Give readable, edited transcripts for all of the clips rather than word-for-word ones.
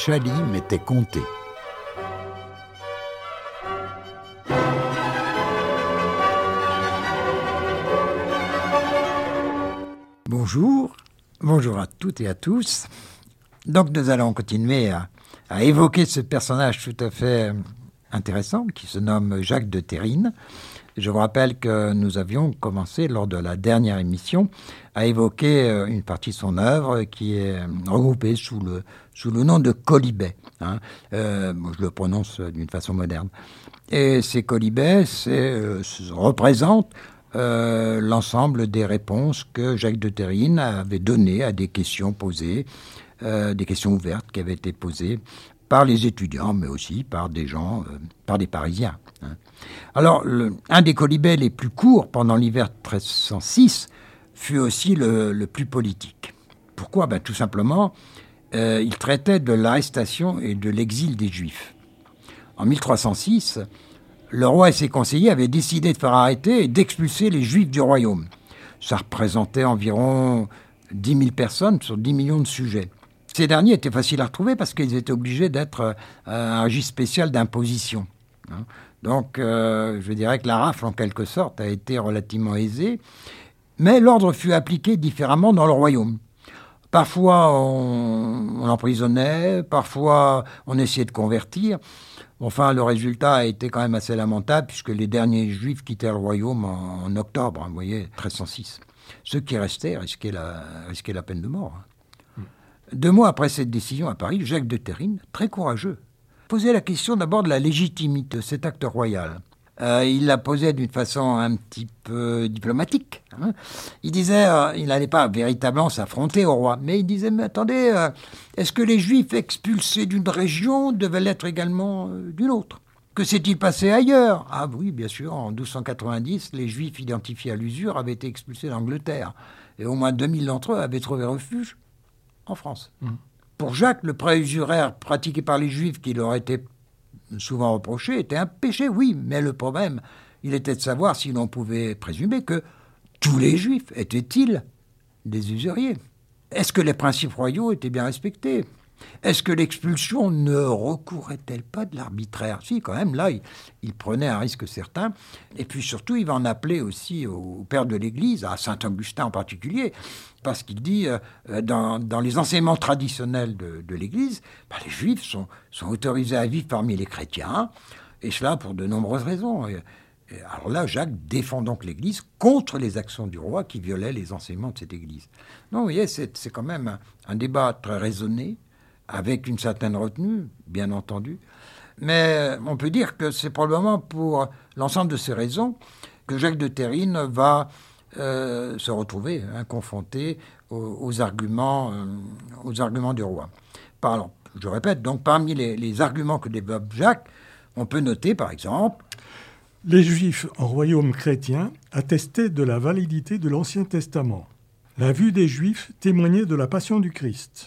Chalim était compté. Bonjour à toutes et à tous. Donc nous allons continuer à évoquer ce personnage tout à fait intéressant qui se nomme Jacques de Terrine. Je vous rappelle que nous avions commencé lors de la dernière émission à évoquer une partie de son œuvre qui est regroupée sous le nom de Quolibets. Je le prononce d'une façon moderne. Et ces Quolibets représentent l'ensemble des réponses que Jacques de Terrine avait données à des questions posées, des questions ouvertes qui avaient été posées par les étudiants, mais aussi par des gens, par des Parisiens. Alors, un des Quolibets les plus courts pendant l'hiver 1306 fut aussi le plus politique. Pourquoi ? Tout simplement, il traitait de l'arrestation et de l'exil des Juifs. En 1306, le roi et ses conseillers avaient décidé de faire arrêter et d'expulser les Juifs du royaume. Ça représentait environ 10 000 personnes sur 10 millions de sujets. Ces derniers étaient faciles à retrouver parce qu'ils étaient obligés d'être un registre spécial d'imposition. Donc, je dirais que la rafle, en quelque sorte, a été relativement aisée. Mais l'ordre fut appliqué différemment dans le royaume. Parfois, on emprisonnait, parfois, on essayait de convertir. Enfin, le résultat a été quand même assez lamentable puisque les derniers Juifs quittèrent le royaume en octobre, vous voyez, 1306. Ceux qui restaient risquaient la peine de mort. 2 mois après cette décision à Paris, Jacques de Terrine, très courageux, posait la question d'abord de la légitimité de cet acte royal. Il la posait d'une façon un petit peu diplomatique. Il disait, il n'allait pas véritablement s'affronter au roi, mais il disait, mais attendez, est-ce que les Juifs expulsés d'une région devaient l'être également d'une autre ? Que s'est-il passé ailleurs ? Ah oui, bien sûr, en 1290, les Juifs identifiés à l'usure avaient été expulsés d'Angleterre, et au moins 2000 d'entre eux avaient trouvé refuge en France. Pour Jacques, le prêt usuraire pratiqué par les Juifs, qui leur était souvent reproché, était un péché, oui, mais le problème, il était de savoir si l'on pouvait présumer que tous les Juifs étaient-ils des usuriers. Est-ce que les principes royaux étaient bien respectés ? Est-ce que l'expulsion ne recourait-elle pas de l'arbitraire ? Si, quand même, là, il prenait un risque certain. Et puis surtout, il va en appeler aussi au père de l'Église, à saint Augustin en particulier, parce qu'il dit, dans les enseignements traditionnels de l'Église, les Juifs sont autorisés à vivre parmi les chrétiens, et cela pour de nombreuses raisons. Et alors là, Jacques défend donc l'Église contre les actions du roi qui violaient les enseignements de cette Église. Donc, vous voyez, c'est quand même un débat très raisonné, avec une certaine retenue, bien entendu. Mais on peut dire que c'est probablement pour l'ensemble de ces raisons que Jacques de Terrine va se retrouver confronté aux arguments du roi. Je répète, donc parmi les arguments que développe Jacques, on peut noter par exemple... Les Juifs en royaume chrétien attestaient de la validité de l'Ancien Testament. La vue des Juifs témoignait de la passion du Christ.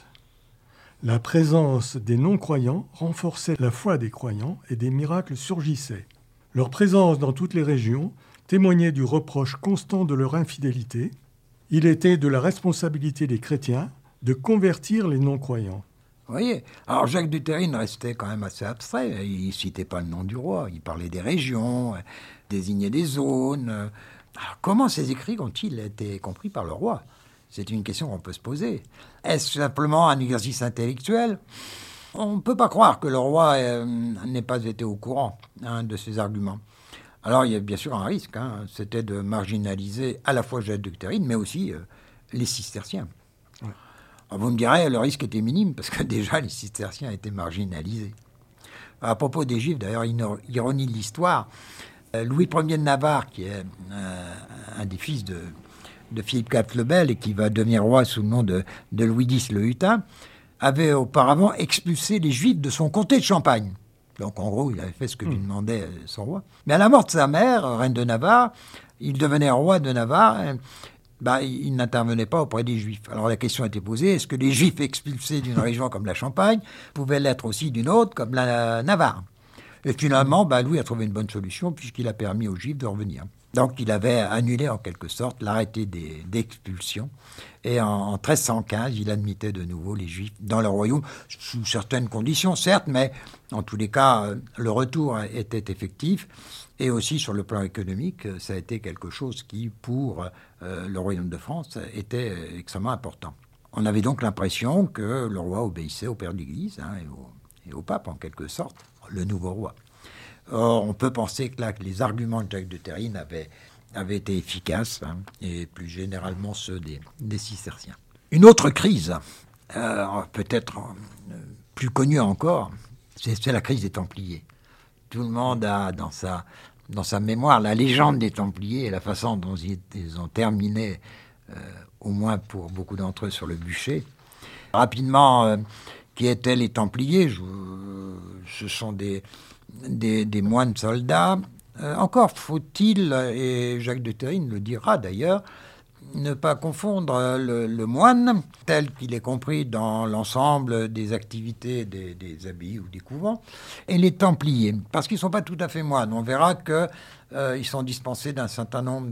La présence des non-croyants renforçait la foi des croyants et des miracles surgissaient. Leur présence dans toutes les régions témoignait du reproche constant de leur infidélité. Il était de la responsabilité des chrétiens de convertir les non-croyants. Vous voyez, alors Jacques de Terrine restait quand même assez abstrait. Il ne citait pas le nom du roi, il parlait des régions, désignait des zones. Alors comment ces écrits ont-ils été compris par le roi ? C'est une question qu'on peut se poser. Est-ce simplement un exercice intellectuel ? On ne peut pas croire que le roi n'ait pas été au courant de ces arguments. Alors il y a bien sûr un risque, c'était de marginaliser à la fois Jacques de Terrine, mais aussi les cisterciens. Ouais. Alors, vous me direz, le risque était minime, parce que déjà les cisterciens étaient marginalisés. À propos des Juifs, d'ailleurs, ironie de l'histoire, Louis Ier de Navarre, qui est un des fils de Philippe IV le Bel et qui va devenir roi sous le nom de Louis X le Hutin, avait auparavant expulsé les Juifs de son comté de Champagne. Donc en gros, il avait fait ce que lui demandait son roi. Mais à la mort de sa mère, reine de Navarre, il devenait roi de Navarre, il n'intervenait pas auprès des Juifs. Alors la question a été posée, est-ce que les Juifs expulsés d'une région comme la Champagne pouvaient l'être aussi d'une autre comme la Navarre ? Et finalement, Louis a trouvé une bonne solution puisqu'il a permis aux Juifs de revenir. Donc il avait annulé en quelque sorte l'arrêté d'expulsion. Et en 1315, il admettait de nouveau les Juifs dans le royaume, sous certaines conditions, certes, mais en tous les cas, le retour était effectif. Et aussi sur le plan économique, ça a été quelque chose qui, pour le royaume de France, était extrêmement important. On avait donc l'impression que le roi obéissait au père de l'Église et au pape, en quelque sorte, le nouveau roi. Or, on peut penser que là, que les arguments de Jacques de Thérine avaient été efficaces, et plus généralement ceux des cisterciens. Une autre crise, peut-être plus connue encore, c'est la crise des Templiers. Tout le monde a dans sa mémoire la légende des Templiers et la façon dont ils ont terminé, au moins pour beaucoup d'entre eux, sur le bûcher. Rapidement, qui étaient les Templiers? Ce sont des moines soldats. Encore faut-il, et Jacques de Thérine le dira d'ailleurs, ne pas confondre le moine, tel qu'il est compris dans l'ensemble des activités des abbayes ou des couvents, et les Templiers, parce qu'ils ne sont pas tout à fait moines. On verra qu'ils sont dispensés d'un certain nombre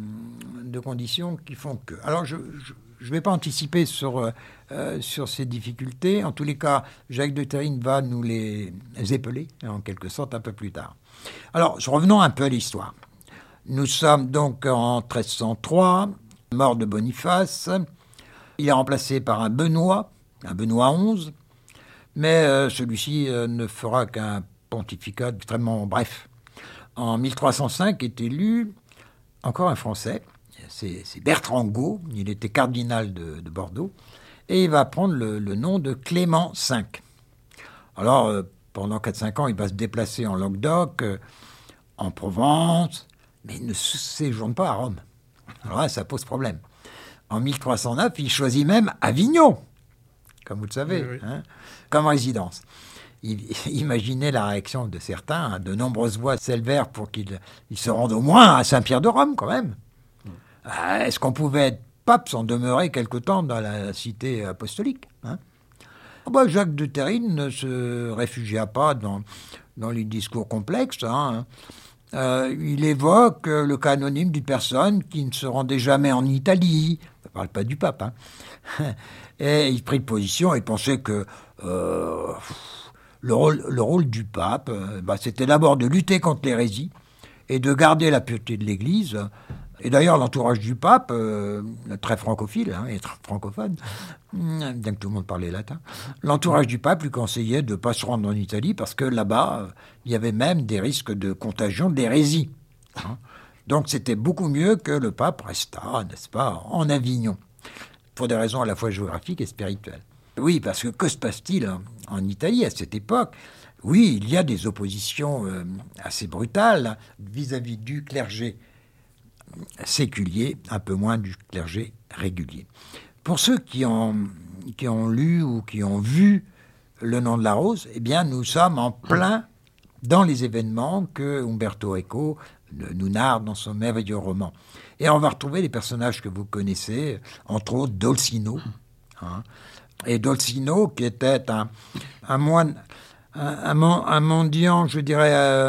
de conditions qui font que... Alors, je ne vais pas anticiper sur ces difficultés. En tous les cas, Jacques de Thérine va nous les épeler, en quelque sorte, un peu plus tard. Alors, revenons un peu à l'histoire. Nous sommes donc en 1303, mort de Boniface. Il est remplacé par un Benoît XI, mais celui-ci ne fera qu'un pontificat extrêmement bref. En 1305 est élu encore un Français, c'est Bertrand Gault, il était cardinal de Bordeaux, et il va prendre le nom de Clément V. Alors, pendant 4-5 ans, il va se déplacer en Languedoc, en Provence, mais il ne séjourne pas à Rome. Alors là, ça pose problème. En 1309, il choisit même Avignon, comme vous le savez, oui. Comme résidence. Imaginez la réaction de certains. De nombreuses voix s'élevèrent pour qu'il se rende au moins à Saint-Pierre de Rome, quand même. Est-ce qu'on pouvait être pape sans demeurer quelque temps dans la cité apostolique, Jacques de Thérine ne se réfugia pas dans les discours complexes. Il évoque le cas anonyme d'une personne qui ne se rendait jamais en Italie. On ne parle pas du pape. Et il prit position et pensait que le rôle du pape, c'était d'abord de lutter contre l'hérésie et de garder la pureté de l'Église. Et d'ailleurs, l'entourage du pape, très francophile et très francophone, bien que tout le monde parlait latin, l'entourage du pape lui conseillait de ne pas se rendre en Italie parce que là-bas, il y avait même des risques de contagion d'hérésie. Donc c'était beaucoup mieux que le pape restât, n'est-ce pas, en Avignon, pour des raisons à la fois géographiques et spirituelles. Oui, parce que se passe-t-il en Italie à cette époque? Oui, il y a des oppositions assez brutales vis-à-vis du clergé séculier, un peu moins du clergé régulier. Pour ceux qui ont lu ou qui ont vu Le Nom de la Rose, eh bien, nous sommes en plein dans les événements que Umberto Eco nous narre dans son merveilleux roman. Et on va retrouver les personnages que vous connaissez, entre autres Dolcino. Et Dolcino, qui était un moine, un mendiant, je dirais,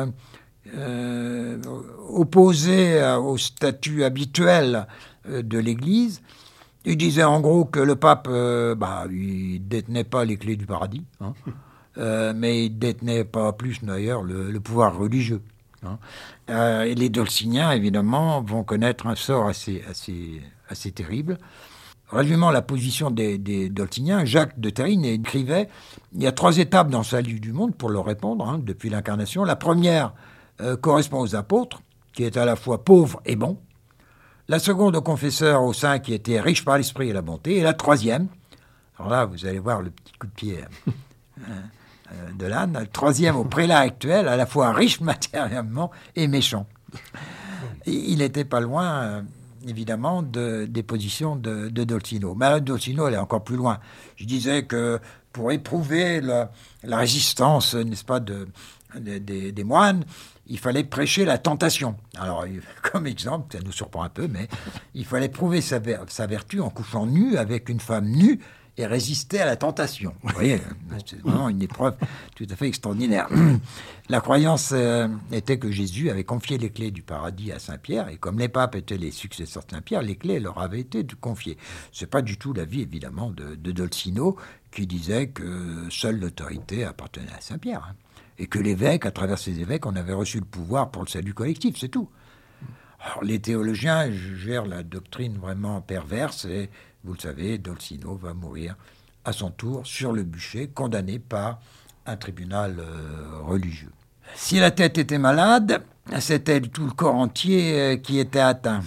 opposé au statut habituel de l'Église. Il disait en gros que le pape, il détenait pas les clés du paradis, mais il détenait pas plus d'ailleurs le pouvoir religieux. Et les Dolciniens, évidemment, vont connaître un sort assez terrible. Résumant la position des Dolciniens, Jacques de Thérine écrivait « Il y a 3 étapes dans le salut du monde pour leur répondre, depuis l'incarnation. La première correspond aux apôtres, qui étaient à la fois pauvres et bons. La seconde aux confesseurs, aux saints, qui étaient riches par l'esprit et la bonté. Et la troisième, alors là, vous allez voir le petit coup de pied de l'âne, la troisième aux prélats actuels, à la fois riches matériellement et méchants. » Il n'était pas loin, évidemment, des positions de Dolcino. Mais Dolcino allait encore plus loin. Je disais que pour éprouver la résistance, n'est-ce pas, des moines, il fallait prêcher la tentation. Alors, comme exemple, ça nous surprend un peu, mais il fallait prouver sa vertu en couchant nu avec une femme nue et résister à la tentation. Vous voyez, c'est vraiment une épreuve tout à fait extraordinaire. La croyance était que Jésus avait confié les clés du paradis à Saint-Pierre, et comme les papes étaient les successeurs de Saint-Pierre, les clés leur avaient été confiées. Ce n'est pas du tout l'avis, évidemment, de Dolcino, qui disait que seule l'autorité appartenait à Saint-Pierre, et que l'évêque, à travers ses évêques, on avait reçu le pouvoir pour le salut collectif, c'est tout. Alors, les théologiens gèrent la doctrine vraiment perverse, et vous le savez, Dolcino va mourir à son tour sur le bûcher, condamné par un tribunal religieux. Si la tête était malade, c'était tout le corps entier qui était atteint.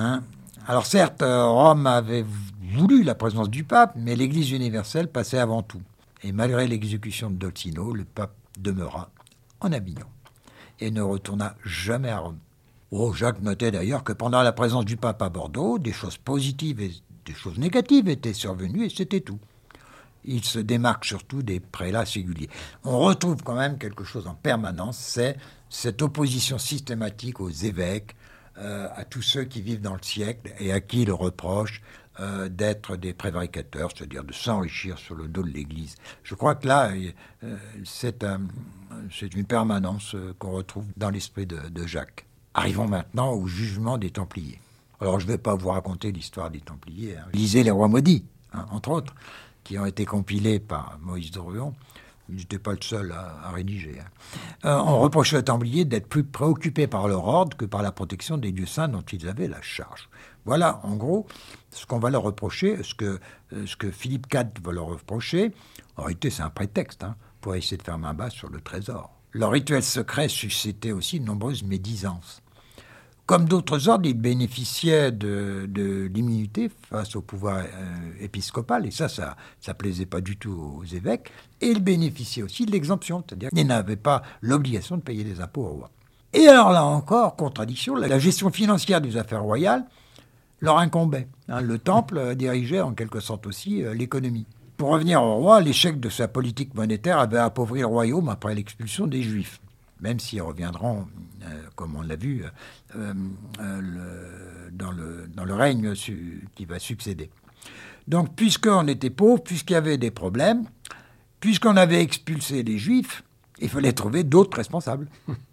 Alors certes, Rome avait voulu la présence du pape, mais l'Église universelle passait avant tout. Et malgré l'exécution de Dolcino, le pape demeura en Avignon et ne retourna jamais à Rome. Jacques notait d'ailleurs que pendant la présence du pape à Bordeaux, des choses positives et des choses négatives étaient survenues et c'était tout. Il se démarque surtout des prélats singuliers. On retrouve quand même quelque chose en permanence, c'est cette opposition systématique aux évêques, à tous ceux qui vivent dans le siècle et à qui il reproche d'être des prévaricateurs, c'est-à-dire de s'enrichir sur le dos de l'Église. Je crois que là, c'est une permanence qu'on retrouve dans l'esprit de Jacques. Arrivons maintenant au jugement des Templiers. Alors, je ne vais pas vous raconter l'histoire des Templiers. Lisez Les Rois maudits, entre autres, qui ont été compilés par Moïse Druon. Il n'était pas le seul à rédiger. On reprochait aux Templiers d'être plus préoccupés par leur ordre que par la protection des lieux saints dont ils avaient la charge. Voilà, en gros, ce qu'on va leur reprocher, ce que Philippe IV va leur reprocher. En réalité, c'est un prétexte pour essayer de faire main basse sur le trésor. Leur rituel secret suscitait aussi de nombreuses médisances. Comme d'autres ordres, ils bénéficiaient de l'immunité face au pouvoir épiscopal, et ça plaisait pas du tout aux évêques, et ils bénéficiaient aussi de l'exemption, c'est-à-dire qu'ils n'avaient pas l'obligation de payer des impôts au roi. Et alors là encore, contradiction, la gestion financière des affaires royales leur incombait. Le temple dirigeait en quelque sorte aussi l'économie. Pour revenir au roi, l'échec de sa politique monétaire avait appauvri le royaume après l'expulsion des Juifs, même s'ils reviendront, comme on l'a vu, dans le règne qui va succéder. Donc, puisqu'on était pauvre, puisqu'il y avait des problèmes, puisqu'on avait expulsé les Juifs, il fallait trouver d'autres responsables.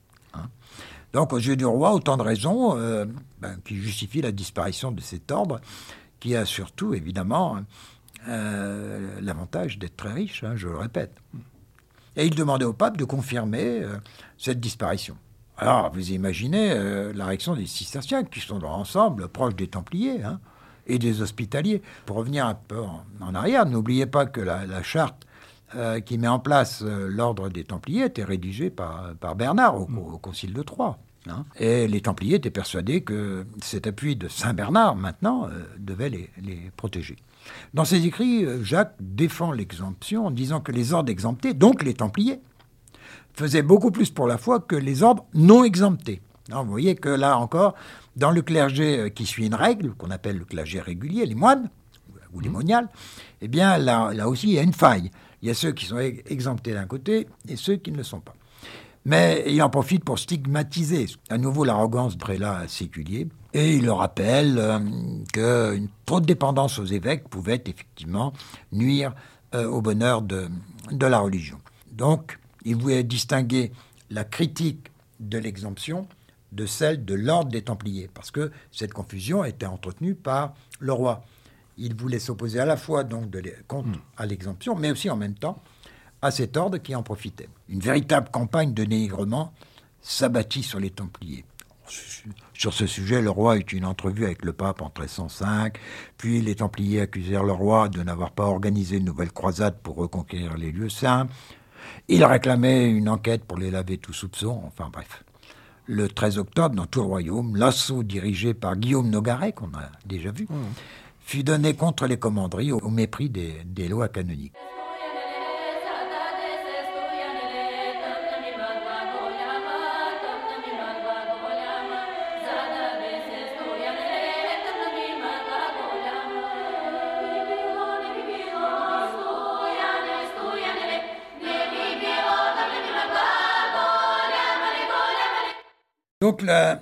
Donc, aux yeux du roi, autant de raisons qui justifient la disparition de cet ordre, qui a surtout, évidemment, l'avantage d'être très riche, je le répète. Et il demandait au pape de confirmer cette disparition. Alors, vous imaginez la réaction des cisterciens, qui sont ensemble proches des Templiers et des Hospitaliers. Pour revenir un peu en arrière, n'oubliez pas que la charte qui met en place l'ordre des Templiers était rédigée par Bernard au Concile de Troyes. Et les Templiers étaient persuadés que cet appui de Saint Bernard, maintenant, devait les protéger. Dans ses écrits, Jacques défend l'exemption en disant que les ordres exemptés, donc les Templiers, faisaient beaucoup plus pour la foi que les ordres non exemptés. Alors, vous voyez que là encore, dans le clergé qui suit une règle, qu'on appelle le clergé régulier, les moines, ou les moniales, eh bien là aussi il y a une faille. Il y a ceux qui sont exemptés d'un côté et ceux qui ne le sont pas. Mais il en profite pour stigmatiser à nouveau l'arrogance de prélats séculiers. Et il leur rappelle qu'une trop de dépendance aux évêques pouvait effectivement nuire au bonheur de la religion. Donc, il voulait distinguer la critique de l'exemption de celle de l'ordre des Templiers, parce que cette confusion était entretenue par le roi. Il voulait s'opposer à la fois donc contre à l'exemption, mais aussi en même temps à cet ordre qui en profitait. Une véritable campagne de dénigrement s'abattit sur les Templiers. Sur ce sujet, le roi eut une entrevue avec le pape en 1305, puis les Templiers accusèrent le roi de n'avoir pas organisé une nouvelle croisade pour reconquérir les lieux saints. Ils réclamaient une enquête pour les laver tout soupçon, enfin bref. Le 13 octobre, dans tout le royaume, l'assaut dirigé par Guillaume Nogaret, qu'on a déjà vu, fut donné contre les commanderies au mépris des lois canoniques. Donc la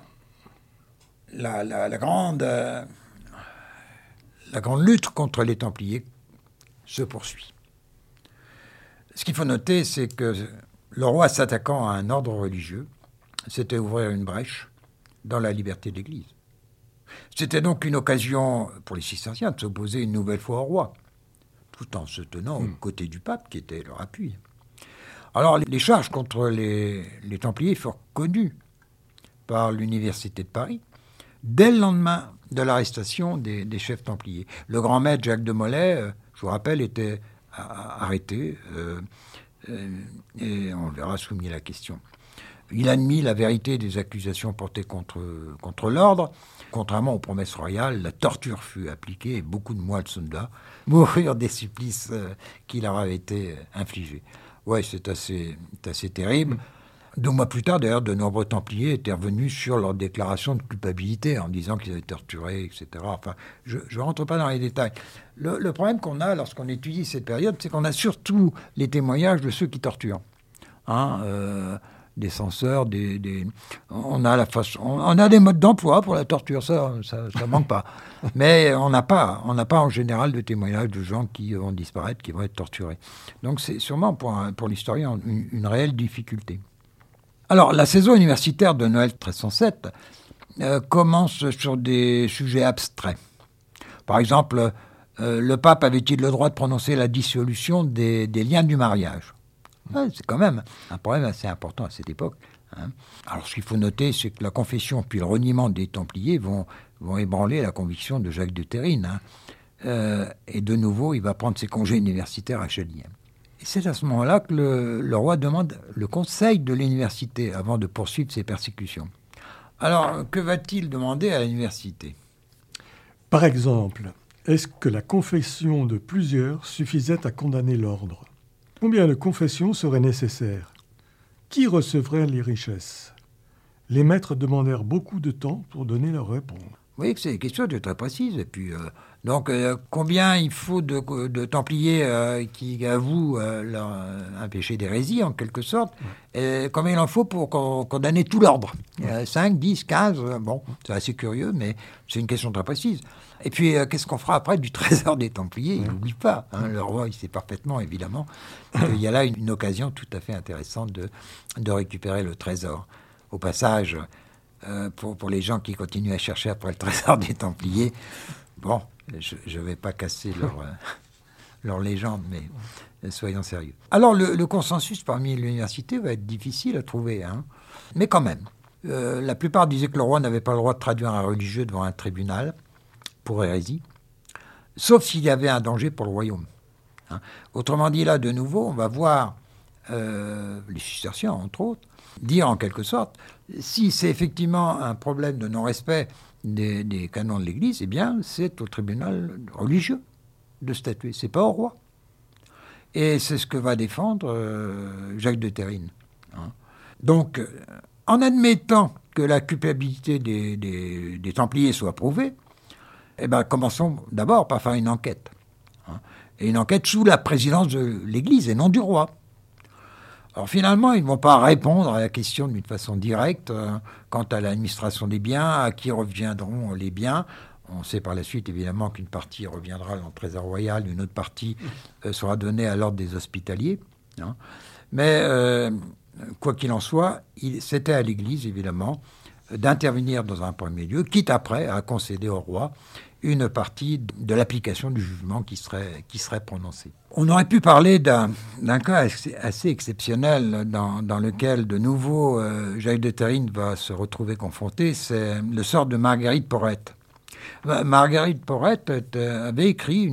grande lutte contre les Templiers se poursuit. Ce qu'il faut noter, c'est que le roi, s'attaquant à un ordre religieux, c'était ouvrir une brèche dans la liberté de l'Église. C'était donc une occasion pour les cisterciens de s'opposer une nouvelle fois au roi, tout en se tenant aux côtés du pape, qui était leur appui. Alors, les charges contre les Templiers furent connues par l'Université de Paris dès le lendemain de l'arrestation des chefs Templiers. Le grand maître Jacques de Molay, je vous rappelle, était arrêté et on le verra soumis à la question. Il admit la vérité des accusations portées contre l'ordre. Contrairement aux promesses royales, la torture fut appliquée et beaucoup de moines soldats moururent des supplices qui leur avaient été infligés. Ouais, c'est assez terrible. 2 mois plus tard, d'ailleurs, de nombreux Templiers étaient revenus sur leur déclaration de culpabilité en disant qu'ils avaient torturé, etc. Enfin, je ne rentre pas dans les détails. Le problème qu'on a lorsqu'on étudie cette période, c'est qu'on a surtout les témoignages de ceux qui torturent. Des censeurs, on a des modes d'emploi pour la torture, ça manque pas. Mais on n'a pas en général de témoignages de gens qui vont disparaître, qui vont être torturés. Donc c'est sûrement pour l'historien une réelle difficulté. Alors la saison universitaire de Noël 1307 commence sur des sujets abstraits. Par exemple, le pape avait-il le droit de prononcer la dissolution des liens du mariage ? Ouais, c'est quand même un problème assez important à cette époque. Alors, ce qu'il faut noter, c'est que la confession puis le reniement des Templiers vont ébranler la conviction de Jacques de Térine. Et de nouveau, il va prendre ses congés universitaires à Châlillon. Et c'est à ce moment-là que le roi demande le conseil de l'université avant de poursuivre ses persécutions. Alors, que va-t-il demander à l'université ? Par exemple, est-ce que la confession de plusieurs suffisait à condamner l'ordre ? Combien de confessions seraient nécessaires ? Qui recevrait les richesses ? Les maîtres demandèrent beaucoup de temps pour donner leur réponse. Vous voyez que c'est des questions très précises. Et puis, combien il faut de Templiers qui avouent un péché d'hérésie, en quelque sorte, et combien il en faut pour condamner tout l'ordre ? 5, 10, 15, bon, c'est assez curieux, mais c'est une question très précise. Et puis, qu'est-ce qu'on fera après du trésor des Templiers ? Il n'oublie pas. Le roi, il sait parfaitement, évidemment, qu'il y a là une occasion tout à fait intéressante de récupérer le trésor. Au passage, pour les gens qui continuent à chercher après le trésor des Templiers, bon, je ne vais pas casser leur légende, mais soyons sérieux. Alors, le consensus parmi l'université va être difficile à trouver, mais quand même. La plupart disaient que le roi n'avait pas le droit de traduire un religieux devant un tribunal pour hérésie, sauf s'il y avait un danger pour le royaume. Autrement dit, là, de nouveau, on va voir les cisterciens, entre autres, dire en quelque sorte, si c'est effectivement un problème de non-respect des canons de l'Église, eh bien, c'est au tribunal religieux de statuer, c'est pas au roi. Et c'est ce que va défendre Jacques de Térine. Donc, en admettant que la culpabilité des Templiers soit prouvée, eh bien, commençons d'abord par faire une enquête. Et une enquête sous la présidence de l'Église et non du roi. Alors finalement, ils ne vont pas répondre à la question d'une façon directe quant à l'administration des biens, à qui reviendront les biens. On sait par la suite, évidemment, qu'une partie reviendra dans le trésor royal, une autre partie sera donnée à l'ordre des hospitaliers. Mais quoi qu'il en soit, c'était à l'Église, évidemment, d'intervenir dans un premier lieu, quitte après à concéder au roi une partie de l'application du jugement qui serait prononcé. On aurait pu parler d'un cas assez exceptionnel dans lequel, de nouveau, Jacques de Térine va se retrouver confronté, c'est le sort de Marguerite Porrette. Marguerite Porrette avait écrit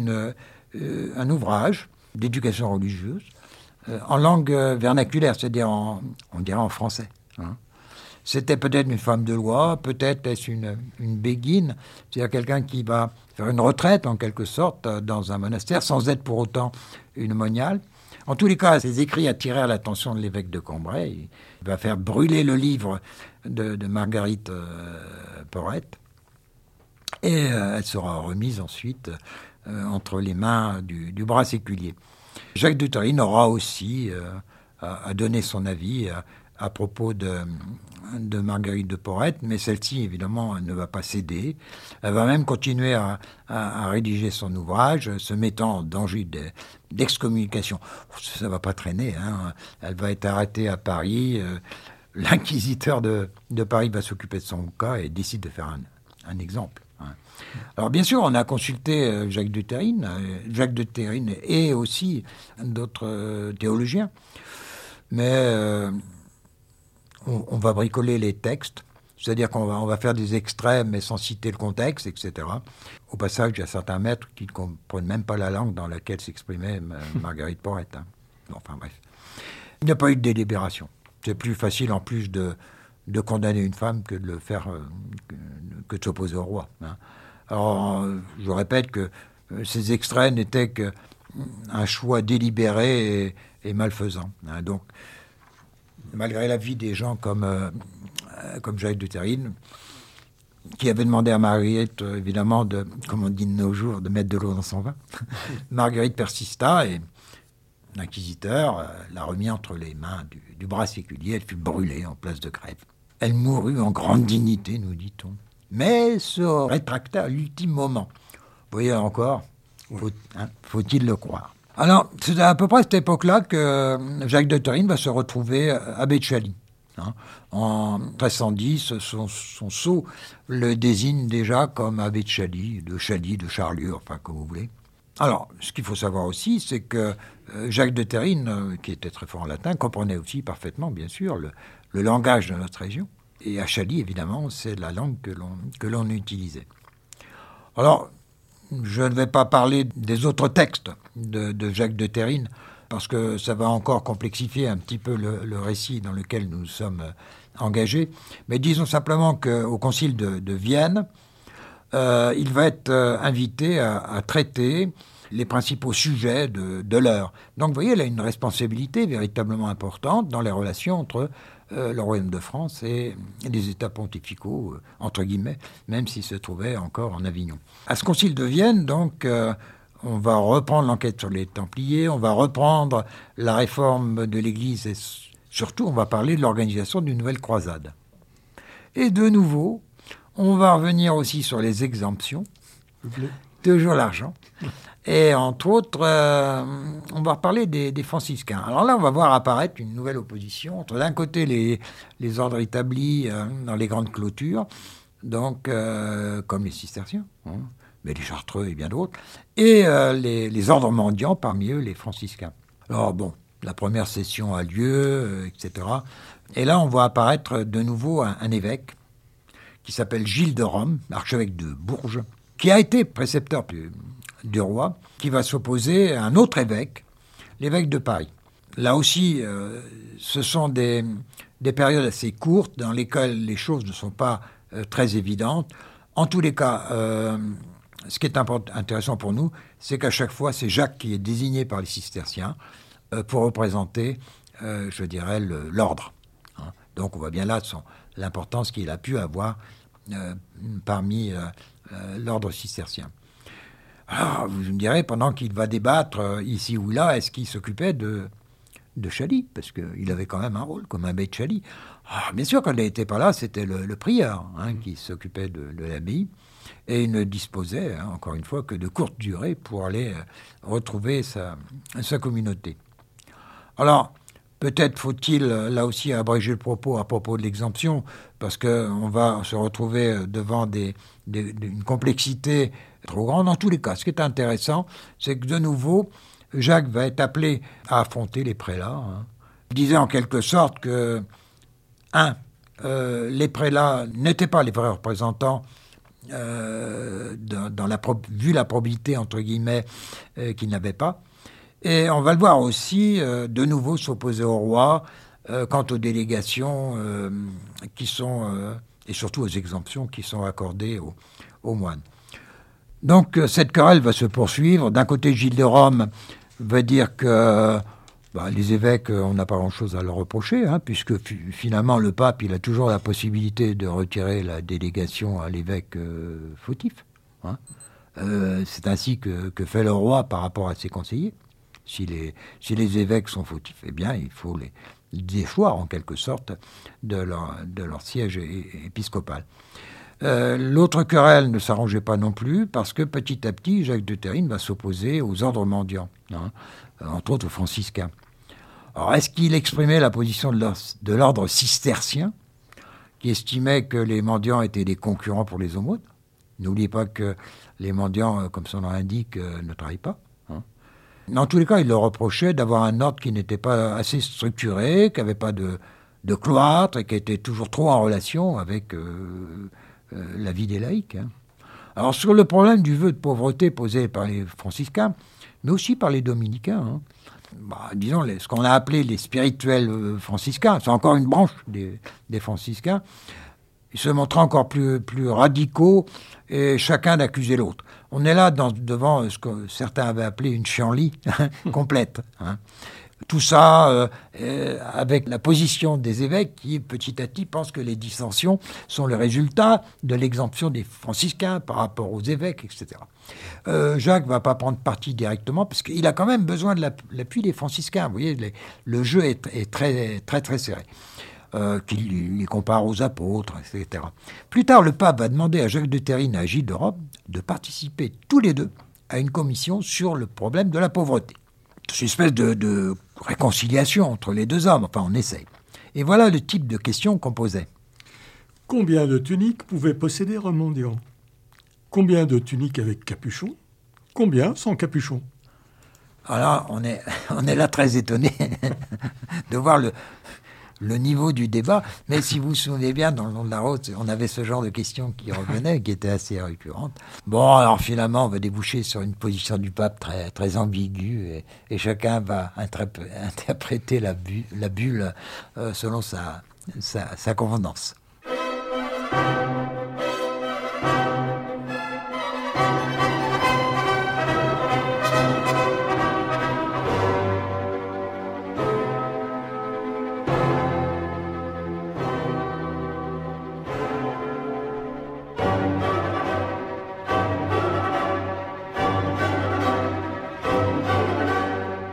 un ouvrage d'éducation religieuse en langue vernaculaire, c'est-à-dire on dirait en français. C'était peut-être une femme de loi, peut-être est-ce une béguine, c'est-à-dire quelqu'un qui va faire une retraite, en quelque sorte, dans un monastère, sans être pour autant une moniale. En tous les cas, ses écrits attirèrent l'attention de l'évêque de Cambrai. Il va faire brûler le livre de Marguerite Porrette. Et elle sera remise ensuite entre les mains du bras séculier. Jacques de Térine aura aussi à donner son avis à propos de Marguerite de Porrette, mais celle-ci, évidemment, ne va pas céder. Elle va même continuer à rédiger son ouvrage, se mettant en danger d'excommunication. Ça ne va pas traîner, hein. Elle va être arrêtée à Paris. L'inquisiteur de Paris va s'occuper de son cas et décide de faire un exemple. Hein. Alors, bien sûr, on a consulté Jacques de Terrine. Jacques de Terrine et aussi d'autres théologiens. Mais on va bricoler les textes, c'est-à-dire qu'on va faire des extraits, mais sans citer le contexte, etc. Au passage, il y a certains maîtres qui ne comprennent même pas la langue dans laquelle s'exprimait Marguerite Porrette. Hein. Enfin bref. Il n'y a pas eu de délibération. C'est plus facile, en plus, de condamner une femme que de le faire, que de s'opposer au roi. Hein. Alors, je répète que ces extraits n'étaient qu'un choix délibéré et malfaisant. Hein. Donc, malgré l'avis des gens comme Jacques de Terrine, qui avait demandé à Marguerite, évidemment, comme on dit de nos jours, de mettre de l'eau dans son vin, Marguerite persista et l'inquisiteur l'a remis entre les mains du bras séculier. Elle fut brûlée en place de Grève. Elle mourut en grande dignité, nous dit-on, mais se rétracta à l'ultime moment. Vous voyez encore, faut-il le croire. Alors, c'est à peu près à cette époque-là que Jacques de Terrine va se retrouver abbé de Chaly. Hein. En 1310, son sceau le désigne déjà comme abbé de Chaly, de Charlieu, enfin, comme vous voulez. Alors, ce qu'il faut savoir aussi, c'est que Jacques de Terrine, qui était très fort en latin, comprenait aussi parfaitement, bien sûr, le langage de notre région. Et à Chaly, évidemment, c'est la langue que l'on utilisait. Alors, je ne vais pas parler des autres textes de Jacques de Terrine, parce que ça va encore complexifier un petit peu le récit dans lequel nous sommes engagés. Mais disons simplement qu'au concile de Vienne, il va être invité à traiter les principaux sujets de l'heure. Donc, vous voyez, il a une responsabilité véritablement importante dans les relations entre le royaume de France et les États pontificaux, entre guillemets, même s'il se trouvait encore en Avignon. À ce concile de Vienne, donc, on va reprendre l'enquête sur les Templiers, on va reprendre la réforme de l'Église et surtout, on va parler de l'organisation d'une nouvelle croisade. Et de nouveau, on va revenir aussi sur les exemptions, toujours l'argent. Et entre autres, on va reparler des franciscains. Alors là, on va voir apparaître une nouvelle opposition entre d'un côté les ordres établis dans les grandes clôtures, donc comme les cisterciens, hein, mais les chartreux et bien d'autres, et les ordres mendiants, parmi eux les franciscains. Alors bon, la première session a lieu, etc. Et là, on voit apparaître de nouveau un évêque qui s'appelle Gilles de Rome, archevêque de Bourges, qui a été précepteur du roi, qui va s'opposer à un autre évêque, l'évêque de Paris. Là aussi, ce sont des périodes assez courtes dans lesquelles les choses ne sont pas très évidentes. En tous les cas, ce qui est intéressant pour nous, c'est qu'à chaque fois, c'est Jacques qui est désigné par les cisterciens pour représenter, je dirais, l'ordre. Hein. Donc on voit bien là l'importance qu'il a pu avoir parmi l'ordre cistercien. Alors, vous me direz, pendant qu'il va débattre ici ou là, est-ce qu'il s'occupait de Chaly? Parce qu'il avait quand même un rôle comme abbé de Chaly. Alors, bien sûr, quand il n'était pas là, c'était le prieur qui s'occupait de l'abbaye. Et il ne disposait, encore une fois, que de courte durée pour aller retrouver sa communauté. Alors, peut-être faut-il, là aussi, abréger le propos à propos de l'exemption, parce qu'on va se retrouver devant une complexité trop grande. En tous les cas, ce qui est intéressant, c'est que de nouveau, Jacques va être appelé à affronter les prélats. Hein. Il disait en quelque sorte que, les prélats n'étaient pas les vrais représentants, vu la probité, entre guillemets, qu'ils n'avaient pas. Et on va le voir aussi, de nouveau, s'opposer au roi quant aux délégations qui sont, et surtout aux exemptions qui sont accordées aux moines. Donc cette querelle va se poursuivre. D'un côté, Gilles de Rome va dire que les évêques, on n'a pas grand-chose à leur reprocher, puisque finalement le pape, il a toujours la possibilité de retirer la délégation à l'évêque fautif. Hein. C'est ainsi que fait le roi par rapport à ses conseillers. Si les évêques sont fautifs, eh bien, il faut déchoir en quelque sorte de leur siège épiscopal. L'autre querelle ne s'arrangeait pas non plus parce que petit à petit, Jacques de Thérine va s'opposer aux ordres mendiants, entre autres aux franciscains. Alors, est-ce qu'il exprimait la position de l'ordre cistercien, qui estimait que les mendiants étaient des concurrents pour les aumônes? N'oubliez pas que les mendiants, comme son nom l'indique, ne travaillent pas. Dans tous les cas, il leur reprochait d'avoir un ordre qui n'était pas assez structuré, qui n'avait pas de cloître et qui était toujours trop en relation avec la vie des laïcs. Alors, sur le problème du vœu de pauvreté posé par les franciscains, mais aussi par les dominicains, disons ce qu'on a appelé les spirituels franciscains, c'est encore une branche des franciscains, ils se montraient encore plus radicaux et chacun d'accusait l'autre. On est là devant ce que certains avaient appelé une chienlit complète. Tout ça avec la position des évêques qui, petit à petit, pensent que les dissensions sont le résultat de l'exemption des franciscains par rapport aux évêques, etc. Jacques ne va pas prendre parti directement parce qu'il a quand même besoin de l'appui des franciscains. Vous voyez, le jeu est très, très, très serré. Qu'il les compare aux apôtres, etc. Plus tard, le pape va demander à Jacques de Thérine et à Gilles de Rome de participer tous les deux à une commission sur le problème de la pauvreté. C'est une espèce de réconciliation entre les deux hommes, enfin on essaye. Et voilà le type de questions qu'on posait. Combien de tuniques pouvait posséder un mendiant? Combien de tuniques avec capuchon? Combien sans capuchon? Alors on est là très étonné de voir le niveau du débat, mais si vous vous souvenez bien, dans le Long de la Route, on avait ce genre de questions qui revenaient, qui étaient assez récurrentes. Bon, alors finalement, on va déboucher sur une position du pape très, très ambiguë, et chacun va interpréter la bulle selon sa convenance.